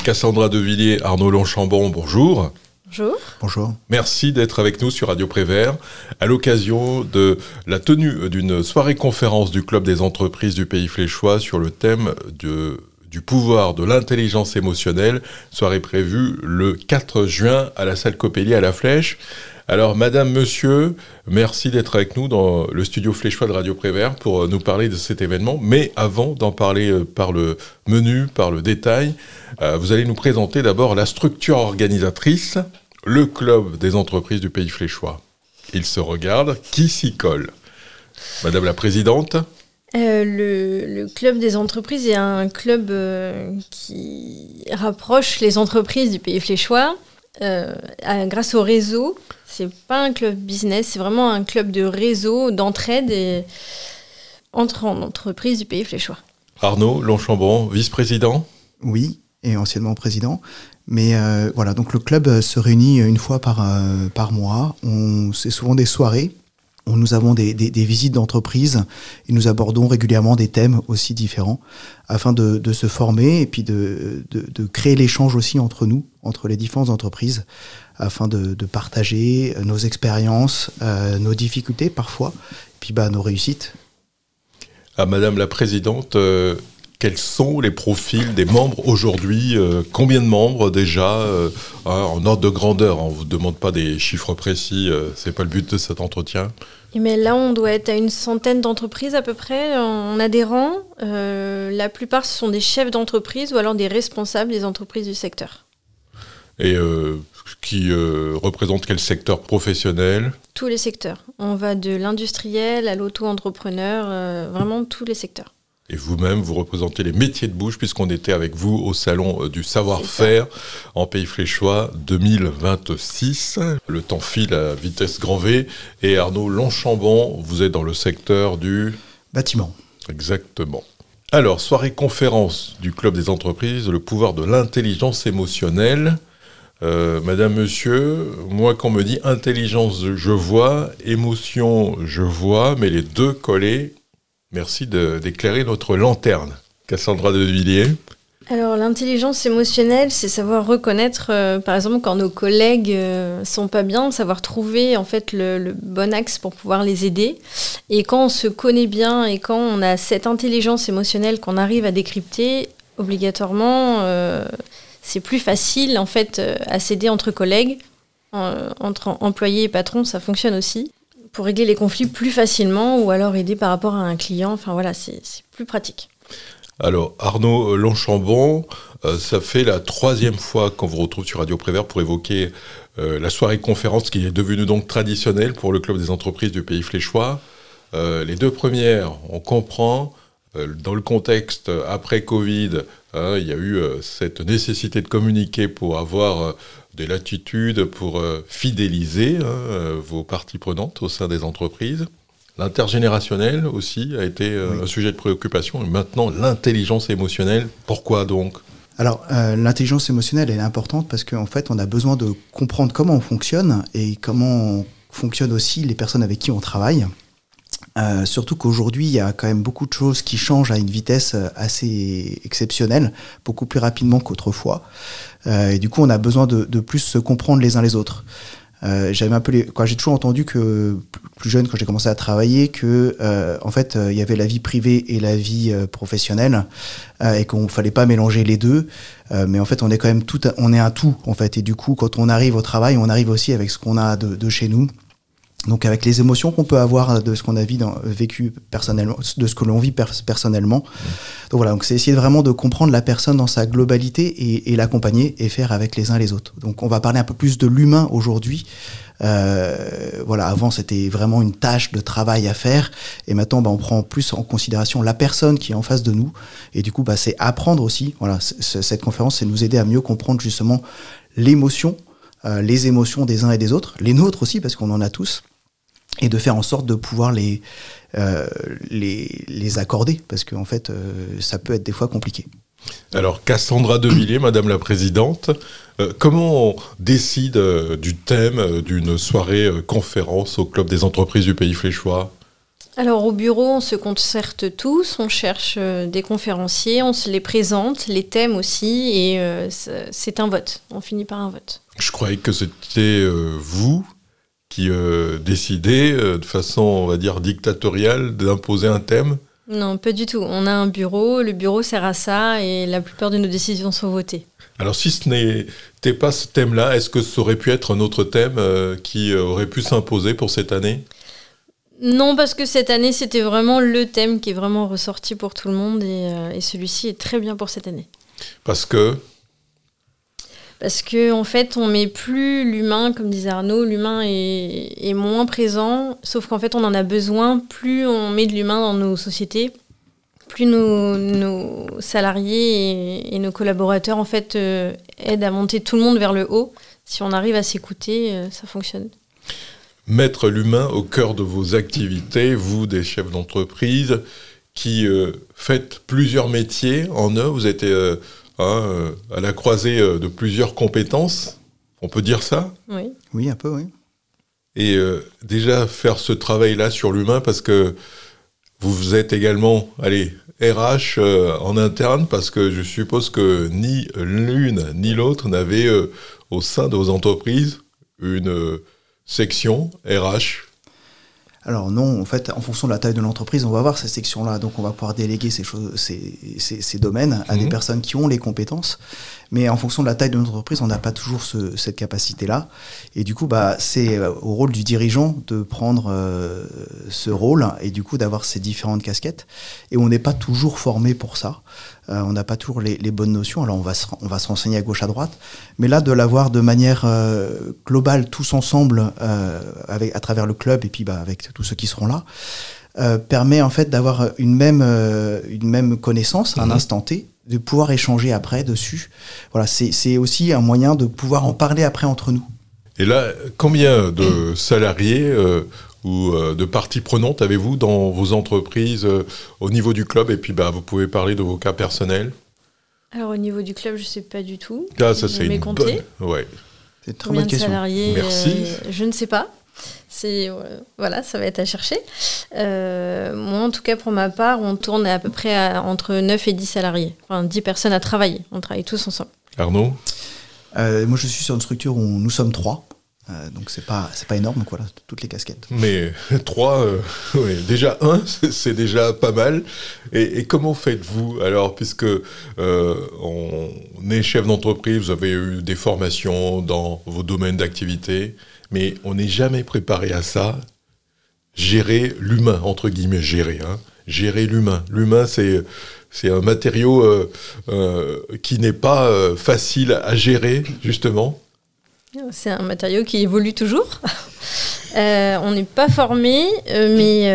Cassandra Devilliers, Arnaud Longchambon, bonjour. Bonjour. Bonjour. Merci d'être avec nous sur Radio Prévert à l'occasion de la tenue d'une soirée conférence du Club des entreprises du Pays Fléchois sur le thème du pouvoir de l'intelligence émotionnelle, soirée prévue le 4 juin à la salle Copelli à La Flèche. Alors, madame, monsieur, merci d'être avec nous dans le studio Fléchois de Radio Prévert pour nous parler de cet événement. Mais avant d'en parler par le menu, par le détail, vous allez nous présenter d'abord la structure organisatrice, le Club des entreprises du Pays Fléchois. Il se regarde, qui s'y colle? Madame la présidente? Le Club des entreprises est un club qui rapproche les entreprises du Pays Fléchois grâce au réseau. C'est pas un club business, c'est vraiment un club de réseau, d'entraide entre entreprises du Pays Fléchois. Arnaud Longchambon, vice-président? Oui, et anciennement président. Mais voilà, donc le club se réunit une fois par mois. C'est souvent des soirées où nous avons des visites d'entreprise et nous abordons régulièrement des thèmes aussi différents afin de se former et puis de créer l'échange aussi entre nous, entre les différentes entreprises, afin de partager nos expériences, nos difficultés parfois, et puis nos réussites. Madame la présidente, quels sont les profils des membres aujourd'hui? Combien de membres déjà en ordre de grandeur? On ne vous demande pas des chiffres précis, ce n'est pas le but de cet entretien. Mais là, on doit être à une centaine d'entreprises à peu près en adhérents. La plupart, ce sont des chefs d'entreprise ou alors des responsables des entreprises du secteur. Et qui représente quel secteur professionnel? Tous les secteurs. On va de l'industriel à l'auto-entrepreneur, vraiment tous les secteurs. Et vous-même, vous représentez les métiers de bouche puisqu'on était avec vous au salon du savoir-faire en Pays Fléchois 2026. Le temps file à vitesse grand V. Et Arnaud Longchambon, vous êtes dans le secteur du... bâtiment. Exactement. Alors, soirée conférence du Club des entreprises, le pouvoir de l'intelligence émotionnelle. Madame, monsieur, moi quand on me dit intelligence, je vois, émotion, je vois, mais les deux collés... Merci d'éclairer notre lanterne. Cassandra Devilliers. Alors, l'intelligence émotionnelle, c'est savoir reconnaître, par exemple, quand nos collègues sont pas bien, savoir trouver en fait le bon axe pour pouvoir les aider. Et quand on se connaît bien et quand on a cette intelligence émotionnelle qu'on arrive à décrypter, obligatoirement, c'est plus facile en fait à s'aider entre collègues, entre employés et patrons, ça fonctionne aussi. Pour régler les conflits plus facilement ou alors aider par rapport à un client. Enfin voilà, c'est plus pratique. Alors Arnaud Longchambon, ça fait la 3e fois qu'on vous retrouve sur Radio Prévert pour évoquer la soirée conférence qui est devenue donc traditionnelle pour le Club des entreprises du Pays Fléchois. Les 2 premières, on comprend, dans le contexte après Covid, il y a eu cette nécessité de communiquer pour avoir... des latitudes pour fidéliser vos parties prenantes au sein des entreprises. L'intergénérationnel aussi a été un sujet de préoccupation. Et maintenant, l'intelligence émotionnelle, pourquoi donc ? Alors, l'intelligence émotionnelle, elle est importante parce qu'en fait, on a besoin de comprendre comment on fonctionne et comment fonctionnent aussi les personnes avec qui on travaille. Surtout qu'aujourd'hui, il y a quand même beaucoup de choses qui changent à une vitesse assez exceptionnelle, beaucoup plus rapidement qu'autrefois. Et du coup, on a besoin de plus se comprendre les uns les autres. J'ai toujours entendu que, plus jeune, quand j'ai commencé à travailler, que en fait, il y avait la vie privée et la vie professionnelle, et qu'on fallait pas mélanger les deux. Mais en fait, on est quand même on est un tout, en fait. Et du coup, quand on arrive au travail, on arrive aussi avec ce qu'on a de chez nous. Donc avec les émotions qu'on peut avoir de ce qu'on a vécu personnellement, de ce que l'on vit personnellement. Donc voilà, donc c'est essayer vraiment de comprendre la personne dans sa globalité et l'accompagner et faire avec les uns les autres. Donc on va parler un peu plus de l'humain aujourd'hui. Voilà, avant c'était vraiment une tâche de travail à faire et maintenant on prend plus en considération la personne qui est en face de nous et du coup c'est apprendre aussi. Voilà, cette conférence c'est nous aider à mieux comprendre justement l'émotion, les émotions des uns et des autres, les nôtres aussi parce qu'on en a tous. Et de faire en sorte de pouvoir les accorder, parce qu'en fait, ça peut être des fois compliqué. Alors, Cassandra Devilliers, Madame la Présidente, comment on décide du thème d'une soirée conférence au Club des entreprises du Pays Fléchois ? Alors au bureau, on se concerte tous, on cherche des conférenciers, on se les présente, les thèmes aussi, et c'est un vote. On finit par un vote. Je croyais que c'était vous qui décidez de façon, on va dire, dictatoriale d'imposer un thème. Non, pas du tout. On a un bureau, le bureau sert à ça, et la plupart de nos décisions sont votées. Alors si ce n'était pas ce thème-là, est-ce que ça aurait pu être un autre thème qui aurait pu s'imposer pour cette année ? Non, parce que cette année, c'était vraiment le thème qui est vraiment ressorti pour tout le monde, et celui-ci est très bien pour cette année. Parce que en fait, on met plus l'humain, comme disait Arnaud, l'humain est moins présent, sauf qu'en fait, on en a besoin. Plus on met de l'humain dans nos sociétés, plus nos salariés et nos collaborateurs en fait aident à monter tout le monde vers le haut. Si on arrive à s'écouter, ça fonctionne. Mettre l'humain au cœur de vos activités, vous, des chefs d'entreprise, qui faites plusieurs métiers en eux, vous êtes à la croisée de plusieurs compétences, on peut dire ça ? Oui. Oui, un peu, oui. Et déjà faire ce travail-là sur l'humain, parce que vous êtes également, RH en interne, parce que je suppose que ni l'une ni l'autre n'avait au sein de vos entreprises une section RH. Alors non, en fait, en fonction de la taille de l'entreprise, on va avoir ces sections-là, donc on va pouvoir déléguer ces domaines à des personnes qui ont les compétences, mais en fonction de la taille de l'entreprise, on n'a pas toujours cette capacité-là, et du coup, c'est au rôle du dirigeant de prendre ce rôle, et du coup d'avoir ces différentes casquettes, et on n'est pas toujours formé pour ça. On n'a pas toujours les bonnes notions, alors on va se renseigner à gauche, à droite, mais là, de l'avoir de manière globale, tous ensemble, à travers le club, et puis avec tous ceux qui seront là, permet en fait d'avoir une même connaissance à un instant T, de pouvoir échanger après dessus. Voilà, c'est aussi un moyen de pouvoir en parler après entre nous. Et là, combien de salariés ou de parties prenantes avez-vous dans vos entreprises au niveau du club ? Et puis vous pouvez parler de vos cas personnels. Alors au niveau du club, je ne sais pas du tout. Ça c'est une bonne... Ouais. C'est une très bonne question. Salariés, merci. Je ne sais pas. Voilà, ça va être à chercher. Moi, en tout cas, pour ma part, on tourne à peu près entre 9 et 10 salariés. Enfin, 10 personnes à travailler. On travaille tous ensemble. Arnaud ? Moi, je suis sur une structure où nous sommes 3. Donc c'est pas énorme, donc voilà, toutes les casquettes. Mais 3, déjà 1, c'est déjà pas mal. Et comment faites-vous alors, puisque on est chef d'entreprise, vous avez eu des formations dans vos domaines d'activité, mais on n'est jamais préparé à ça. Gérer l'humain, entre guillemets, gérer l'humain. L'humain, c'est un matériau qui n'est pas facile à gérer, justement. C'est un matériau qui évolue toujours. On n'est pas formé, mais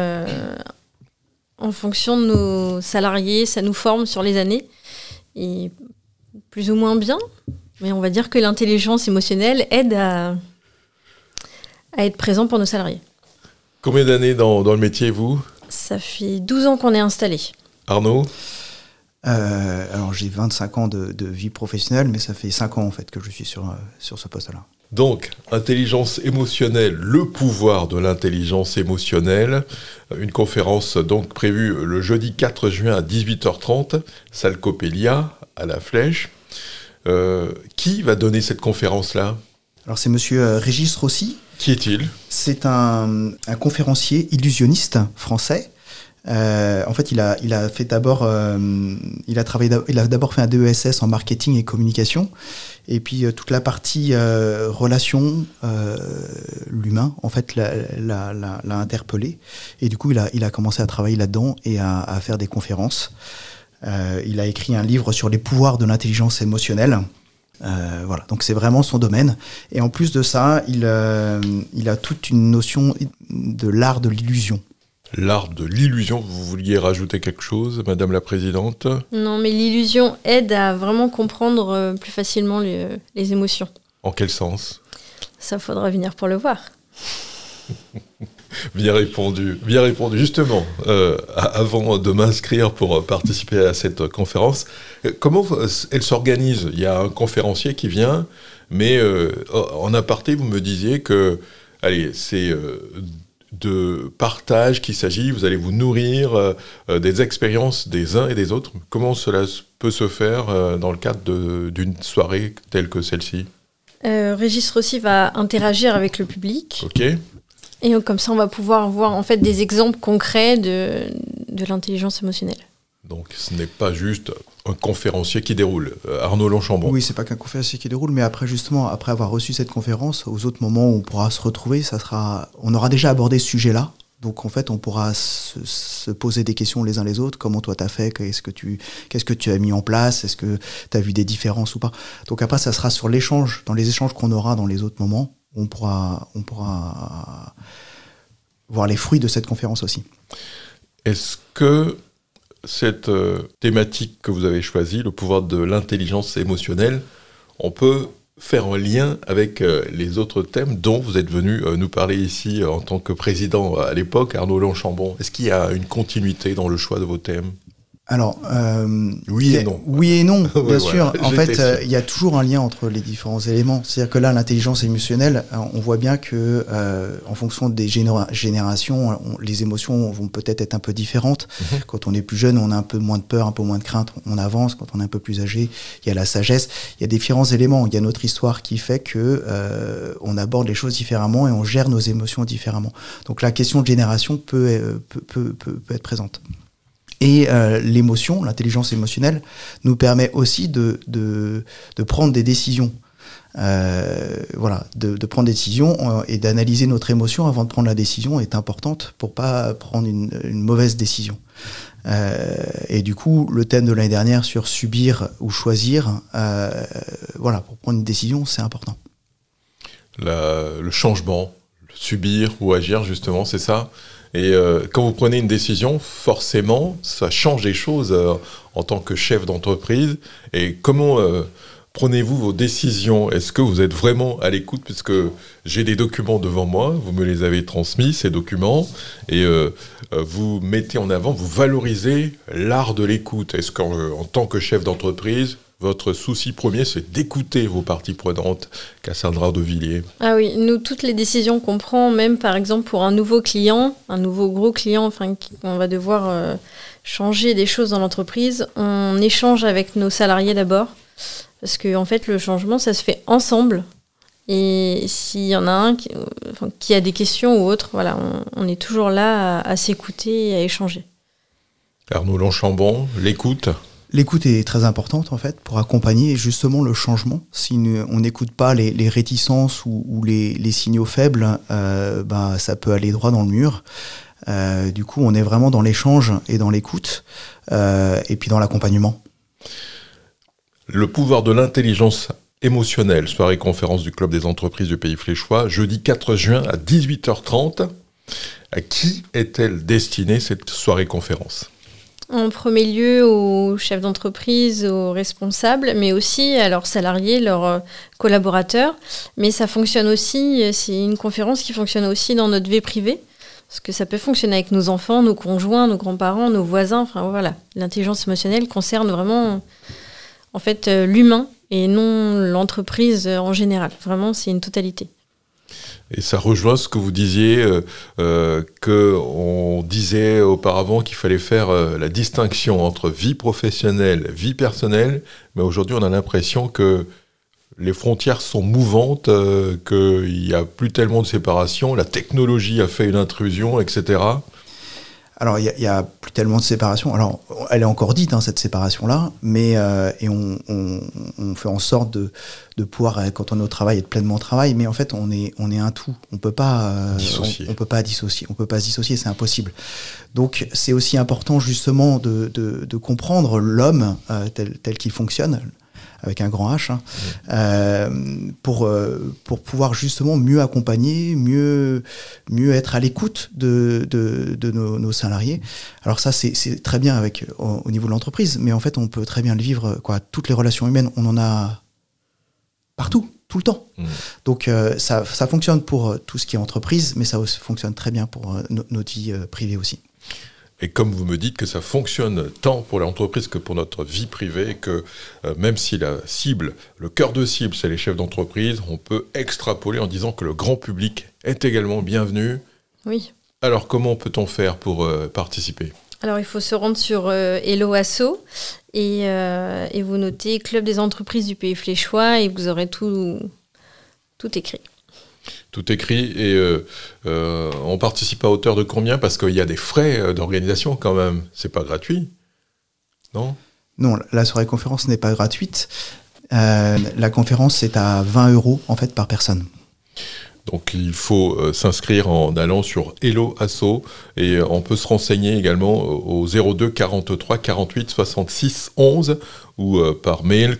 en fonction de nos salariés, ça nous forme sur les années. Et plus ou moins bien. Mais on va dire que l'intelligence émotionnelle aide à être présent pour nos salariés. Combien d'années dans le métier, vous ? Ça fait 12 ans qu'on est installé. Arnaud ? Alors j'ai 25 ans de vie professionnelle, mais ça fait 5 ans en fait que je suis sur ce poste-là. Donc, intelligence émotionnelle, le pouvoir de l'intelligence émotionnelle. Une conférence donc prévue le jeudi 4 juin à 18h30, salle Coppelia, à La Flèche. Qui va donner cette conférence-là ? Alors c'est monsieur Régis Rossi. Qui est-il ? C'est un conférencier illusionniste français. En fait, il a fait d'abord, il a d'abord fait un DESS en marketing et communication, et puis toute la partie relation, l'humain, en fait, l'a interpellé, et du coup, il a commencé à travailler là-dedans et à faire des conférences. Il a écrit un livre sur les pouvoirs de l'intelligence émotionnelle. Voilà, donc c'est vraiment son domaine. Et en plus de ça, il a toute une notion de l'art de l'illusion. L'art de l'illusion, vous vouliez rajouter quelque chose, Madame la Présidente ? Non, mais l'illusion aide à vraiment comprendre plus facilement les émotions. En quel sens ? Ça faudra venir pour le voir. Bien répondu. Justement, avant de m'inscrire pour participer à cette conférence, comment elle s'organise ? Il y a un conférencier qui vient, mais en aparté, vous me disiez que, c'est de partage qu'il s'agit, vous allez vous nourrir des expériences des uns et des autres. Comment cela peut se faire dans le cadre d'une soirée telle que celle-ci ? Régis Rossi va interagir avec le public. Ok. Et comme ça, on va pouvoir voir en fait des exemples concrets de l'intelligence émotionnelle. Donc, ce n'est pas juste un conférencier qui déroule. Arnaud Longchambon. Oui, c'est pas qu'un conférencier qui déroule, mais après, justement, après avoir reçu cette conférence, aux autres moments où on pourra se retrouver, on aura déjà abordé ce sujet-là. Donc, en fait, on pourra se poser des questions les uns les autres. Comment toi, t'as fait ? Qu'est-ce que tu as mis en place ? Est-ce que tu as vu des différences ou pas ? Donc, après, ça sera sur l'échange, dans les échanges qu'on aura dans les autres moments, on pourra voir les fruits de cette conférence aussi. Est-ce que cette thématique que vous avez choisie, le pouvoir de l'intelligence émotionnelle, on peut faire un lien avec les autres thèmes dont vous êtes venu nous parler ici en tant que président à l'époque, Arnaud Longchambon. Est-ce qu'il y a une continuité dans le choix de vos thèmes ? Alors, oui et non. Oui et non, bien ouais, sûr. Voilà, en fait, il y a toujours un lien entre les différents éléments. C'est-à-dire que là, l'intelligence émotionnelle, on voit bien que, en fonction des générations, les émotions vont peut-être être un peu différentes. Quand on est plus jeune, on a un peu moins de peur, un peu moins de crainte, on avance. Quand on est un peu plus âgé, il y a la sagesse. Il y a différents éléments. Il y a notre histoire qui fait que on aborde les choses différemment et on gère nos émotions différemment. Donc la question de génération peut être présente. Et l'émotion, l'intelligence émotionnelle, nous permet aussi de prendre des décisions. De prendre des décisions et d'analyser notre émotion avant de prendre la décision est importante pour pas prendre une mauvaise décision. Et du coup, le thème de l'année dernière sur subir ou choisir, pour prendre une décision, c'est important. Le changement, subir ou agir, justement, c'est ça. Et quand vous prenez une décision, forcément, ça change les choses en tant que chef d'entreprise. Et comment prenez-vous vos décisions ? Est-ce que vous êtes vraiment à l'écoute ? Puisque j'ai des documents devant moi, vous me les avez transmis, ces documents, et vous mettez en avant, vous valorisez l'art de l'écoute. Est-ce qu'en tant que chef d'entreprise, votre souci premier, c'est d'écouter vos parties prenantes, Cassandra de Villiers ? Ah oui, nous, toutes les décisions qu'on prend, même par exemple pour un nouveau client, un nouveau gros client, on va devoir changer des choses dans l'entreprise, on échange avec nos salariés d'abord, parce que en fait, le changement, ça se fait ensemble. Et s'il y en a un qui a des questions ou autre, voilà, on est toujours là à s'écouter et à échanger. Arnaud Longchambon, l'écoute ? L'écoute est très importante en fait pour accompagner justement le changement. Si on n'écoute pas les réticences ou les signaux faibles, ça peut aller droit dans le mur. Du coup, on est vraiment dans l'échange et dans l'écoute et puis dans l'accompagnement. Le pouvoir de l'intelligence émotionnelle, soirée conférence du Club des entreprises du Pays Fléchois, jeudi 4 juin à 18h30. À qui est-elle destinée cette soirée conférence ? En premier lieu aux chefs d'entreprise, aux responsables, mais aussi à leurs salariés, leurs collaborateurs. Mais ça fonctionne aussi, c'est une conférence qui fonctionne aussi dans notre vie privée, parce que ça peut fonctionner avec nos enfants, nos conjoints, nos grands-parents, nos voisins. Enfin voilà, l'intelligence émotionnelle concerne vraiment en fait l'humain et non l'entreprise en général. Vraiment, c'est une totalité. Et ça rejoint ce que vous disiez, qu'on disait auparavant qu'il fallait faire la distinction entre vie professionnelle, vie personnelle, mais aujourd'hui on a l'impression que les frontières sont mouvantes, qu'il n'y a plus tellement de séparation, la technologie a fait une intrusion, etc. Alors, il y a plus tellement de séparation. Alors, elle est encore dite, cette séparation-là, mais et on fait en sorte de pouvoir, quand on est au travail, être pleinement au travail. Mais en fait, on est un tout. On peut pas dissocier. On peut pas se dissocier, c'est impossible. Donc, c'est aussi important justement de comprendre l'homme tel qu'il fonctionne, avec un grand H, pour pouvoir justement mieux accompagner, mieux être à l'écoute de nos salariés. Alors ça, c'est très bien au niveau de l'entreprise, mais en fait, on peut très bien le vivre, toutes les relations humaines, on en a partout, tout le temps. Donc ça fonctionne pour tout ce qui est entreprise, mais ça aussi fonctionne très bien pour notre vie privée aussi. Et comme vous me dites que ça fonctionne tant pour l'entreprise que pour notre vie privée, et que même si la cible, le cœur de cible, c'est les chefs d'entreprise, on peut extrapoler en disant que le grand public est également bienvenu. Oui. Alors, comment peut-on faire pour participer ? Alors, il faut se rendre sur Hello Asso et vous notez Club des entreprises du Pays Fléchois et vous aurez tout écrit. Tout écrit et on participe à hauteur de combien ? Parce qu'il y a des frais d'organisation quand même. C'est pas gratuit, non ? Non, la soirée conférence n'est pas gratuite. La conférence est à 20 € en fait par personne. Donc il faut s'inscrire en allant sur Hello Asso et on peut se renseigner également au 02 43 48 66 11 ou par mail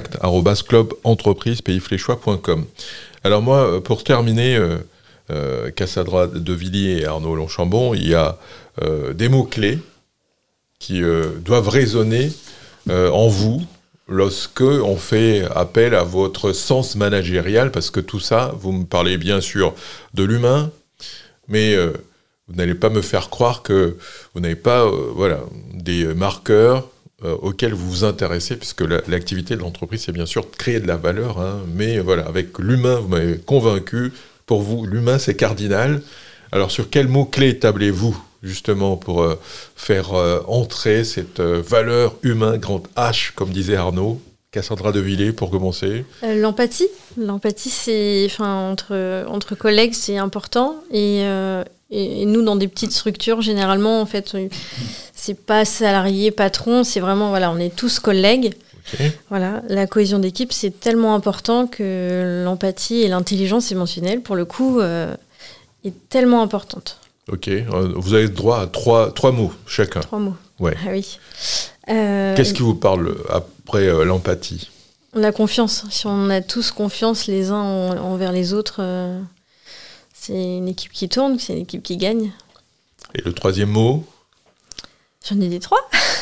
contact@clubentreprisepayfléchois.com. Alors moi, pour terminer, Cassandra Devilliers et Arnaud Longchambon, il y a des mots-clés qui doivent résonner en vous lorsque on fait appel à votre sens managérial, parce que tout ça, vous me parlez bien sûr de l'humain, mais vous n'allez pas me faire croire que vous n'avez pas des marqueurs auxquels vous vous intéressez, puisque l'activité de l'entreprise, c'est bien sûr de créer de la valeur, hein, mais voilà, avec l'humain, vous m'avez convaincu, pour vous, l'humain, c'est cardinal. Alors, sur quels mots-clés tablez-vous justement pour faire entrer cette valeur humain, grande H, comme disait Arnaud. Cassandra Devilliers, pour commencer. L'empathie, c'est, entre collègues, c'est important. Et nous, dans des petites structures, généralement, en fait, c'est pas salarié, patron, c'est vraiment, on est tous collègues. Okay. Voilà, la cohésion d'équipe, c'est tellement important que l'empathie et l'intelligence émotionnelle, pour le coup, est tellement importante. Ok, vous avez droit à trois mots chacun. 3 mots. Ouais. Ah oui. Qu'est-ce qui vous parle après l'empathie ? La confiance. Si on a tous confiance les uns envers les autres, c'est une équipe qui tourne, c'est une équipe qui gagne. Et le troisième mot ? J'en ai dit 3.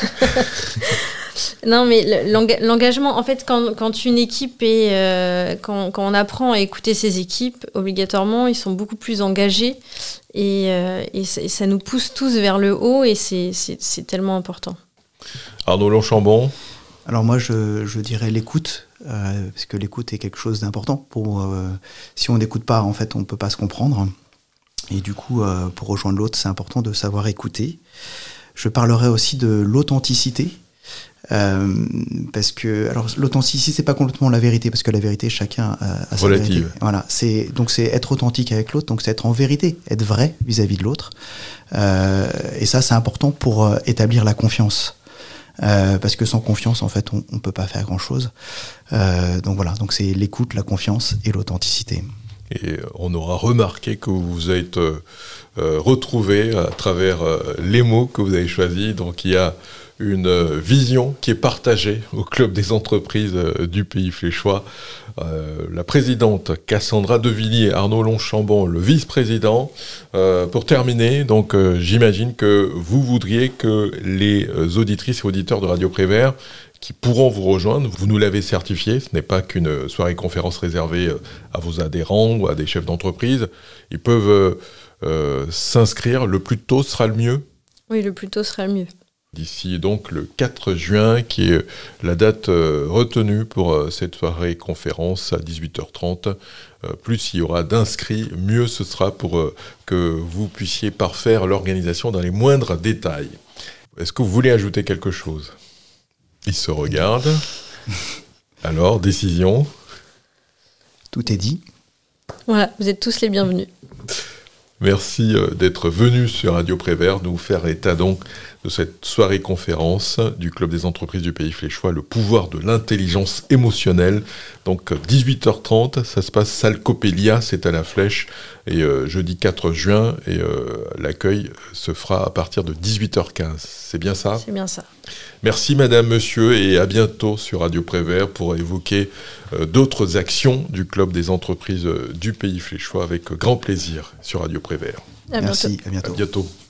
Non, mais l'engagement, en fait, quand une équipe est... quand on apprend à écouter ses équipes, obligatoirement, ils sont beaucoup plus engagés et ça nous pousse tous vers le haut et c'est tellement important. Arnaud Longchambon ? Alors moi, je dirais l'écoute, parce que l'écoute est quelque chose d'important. Si on n'écoute pas, en fait, on ne peut pas se comprendre. Et du coup, pour rejoindre l'autre, c'est important de savoir écouter. Je parlerai aussi de l'authenticité. Parce que l'authenticité, c'est pas complètement la vérité, parce que la vérité, chacun a sa relative. Vérité. Voilà, c'est être authentique avec l'autre, donc c'est être en vérité, être vrai vis-à-vis de l'autre. Et ça, c'est important pour établir la confiance. Parce que sans confiance, en fait, on peut pas faire grand-chose. Donc voilà, donc c'est l'écoute, la confiance et l'authenticité. Et on aura remarqué que vous vous êtes retrouvés à travers les mots que vous avez choisis. Donc il y a une vision qui est partagée au Club des entreprises du Pays Fléchois. La présidente Cassandra Devilliers, Arnaud Longchambon, le vice-président. Pour terminer, donc j'imagine que vous voudriez que les auditrices et auditeurs de Radio Prévert qui pourront vous rejoindre, vous nous l'avez certifié, ce n'est pas qu'une soirée conférence réservée à vos adhérents ou à des chefs d'entreprise. Ils peuvent s'inscrire, le plus tôt sera le mieux ? Oui, le plus tôt sera le mieux. D'ici donc le 4 juin, qui est la date retenue pour cette soirée conférence à 18h30. Plus il y aura d'inscrits, mieux ce sera pour que vous puissiez parfaire l'organisation dans les moindres détails. Est-ce que vous voulez ajouter quelque chose ? Il se regarde. Alors, décision ? Tout est dit. Voilà, vous êtes tous les bienvenus. Merci d'être venus sur Radio Prévert, nous faire état donc de cette soirée conférence du Club des entreprises du Pays Fléchois, le pouvoir de l'intelligence émotionnelle. Donc 18h30, ça se passe salle Coppelia, c'est à la Flèche, et jeudi 4 juin, et l'accueil se fera à partir de 18h15. C'est bien ça ? C'est bien ça. Merci madame, monsieur, et à bientôt sur Radio Prévert pour évoquer d'autres actions du Club des entreprises du Pays Fléchois avec grand plaisir sur Radio Prévert. À Merci, bientôt. à bientôt. À bientôt.